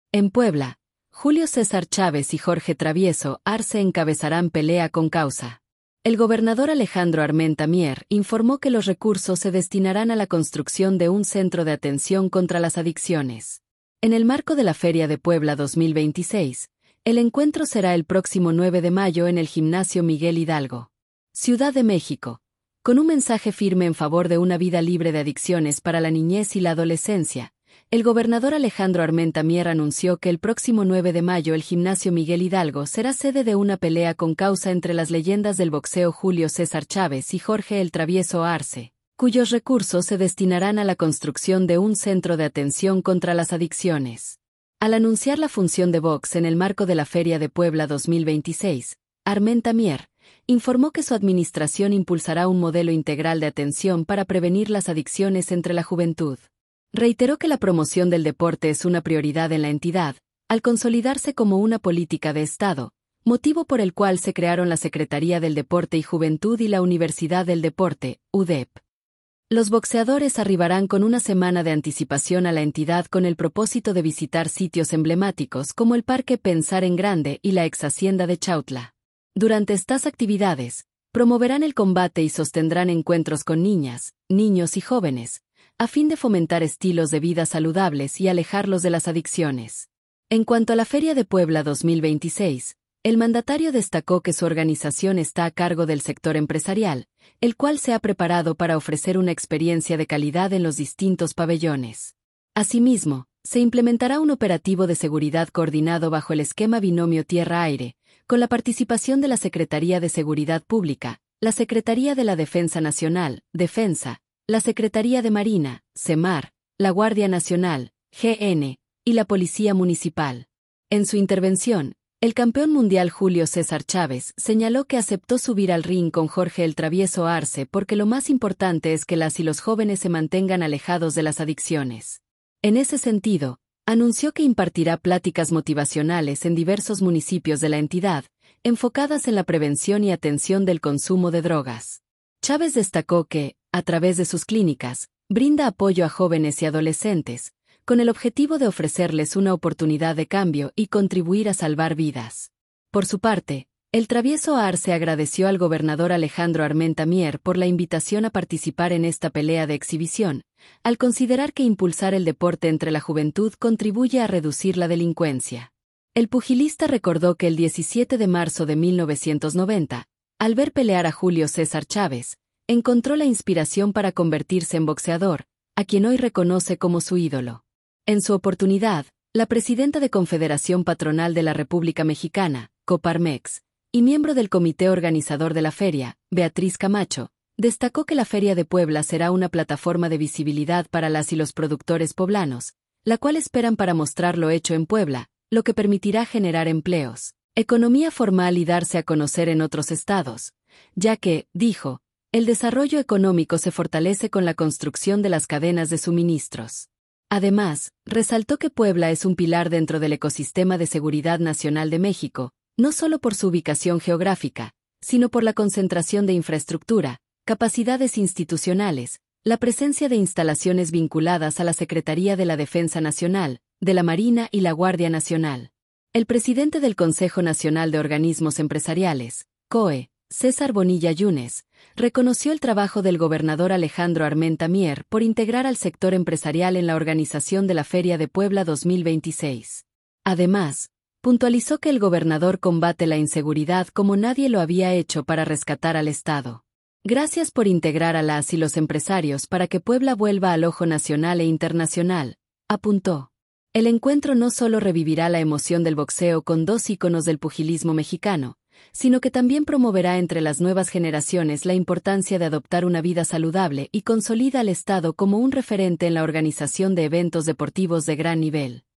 En Puebla, Julio César Chávez y Jorge Travieso Arce encabezarán pelea con causa. El gobernador Alejandro Armenta Mier informó que los recursos se destinarán a la construcción de un centro de atención contra las adicciones. En el marco de la Feria de Puebla 2026, el encuentro será el próximo 9 de mayo en el Gimnasio Miguel Hidalgo, Ciudad de México, con un mensaje firme en favor de una vida libre de adicciones para la niñez y la adolescencia. El gobernador Alejandro Armenta Mier anunció que el próximo 9 de mayo el Gimnasio Miguel Hidalgo será sede de una pelea con causa entre las leyendas del boxeo Julio César Chávez y Jorge el Travieso Arce, cuyos recursos se destinarán a la construcción de un centro de atención contra las adicciones. Al anunciar la función de box en el marco de la Feria de Puebla 2026, Armenta Mier informó que su administración impulsará un modelo integral de atención para prevenir las adicciones entre la juventud. Reiteró que la promoción del deporte es una prioridad en la entidad, al consolidarse como una política de Estado, motivo por el cual se crearon la Secretaría del Deporte y Juventud y la Universidad del Deporte, UDEP. Los boxeadores arribarán con una semana de anticipación a la entidad con el propósito de visitar sitios emblemáticos como el Parque Pensar en Grande y la ex Hacienda de Chautla. Durante estas actividades, promoverán el combate y sostendrán encuentros con niñas, niños y jóvenes, a fin de fomentar estilos de vida saludables y alejarlos de las adicciones. En cuanto a la Feria de Puebla 2026, el mandatario destacó que su organización está a cargo del sector empresarial, el cual se ha preparado para ofrecer una experiencia de calidad en los distintos pabellones. Asimismo, se implementará un operativo de seguridad coordinado bajo el esquema binomio tierra-aire, con la participación de la Secretaría de Seguridad Pública, la Secretaría de la Defensa Nacional, Defensa, la Secretaría de Marina, SEMAR, la Guardia Nacional, GN, y la Policía Municipal. En su intervención, el campeón mundial Julio César Chávez señaló que aceptó subir al ring con Jorge el Travieso Arce porque lo más importante es que las y los jóvenes se mantengan alejados de las adicciones. En ese sentido, anunció que impartirá pláticas motivacionales en diversos municipios de la entidad, enfocadas en la prevención y atención del consumo de drogas. Chávez destacó que, a través de sus clínicas, brinda apoyo a jóvenes y adolescentes, con el objetivo de ofrecerles una oportunidad de cambio y contribuir a salvar vidas. Por su parte, el Travieso Arce agradeció al gobernador Alejandro Armenta Mier por la invitación a participar en esta pelea de exhibición, al considerar que impulsar el deporte entre la juventud contribuye a reducir la delincuencia. El pugilista recordó que el 17 de marzo de 1990, al ver pelear a Julio César Chávez, encontró la inspiración para convertirse en boxeador, a quien hoy reconoce como su ídolo. En su oportunidad, la presidenta de Confederación Patronal de la República Mexicana, Coparmex, y miembro del comité organizador de la feria, Beatriz Camacho, destacó que la Feria de Puebla será una plataforma de visibilidad para las y los productores poblanos, la cual esperan para mostrar lo hecho en Puebla, lo que permitirá generar empleos, economía formal y darse a conocer en otros estados, ya que, dijo, el desarrollo económico se fortalece con la construcción de las cadenas de suministros. Además, resaltó que Puebla es un pilar dentro del ecosistema de seguridad nacional de México, no solo por su ubicación geográfica, sino por la concentración de infraestructura, capacidades institucionales, la presencia de instalaciones vinculadas a la Secretaría de la Defensa Nacional, de la Marina y la Guardia Nacional. El presidente del Consejo Nacional de Organismos Empresariales, COE, César Bonilla Yunes, reconoció el trabajo del gobernador Alejandro Armenta Mier por integrar al sector empresarial en la organización de la Feria de Puebla 2026. Además, puntualizó que el gobernador combate la inseguridad como nadie lo había hecho para rescatar al Estado. Gracias por integrar a las y los empresarios para que Puebla vuelva al ojo nacional e internacional, apuntó. El encuentro no solo revivirá la emoción del boxeo con dos íconos del pugilismo mexicano, sino que también promoverá entre las nuevas generaciones la importancia de adoptar una vida saludable y consolida al Estado como un referente en la organización de eventos deportivos de gran nivel.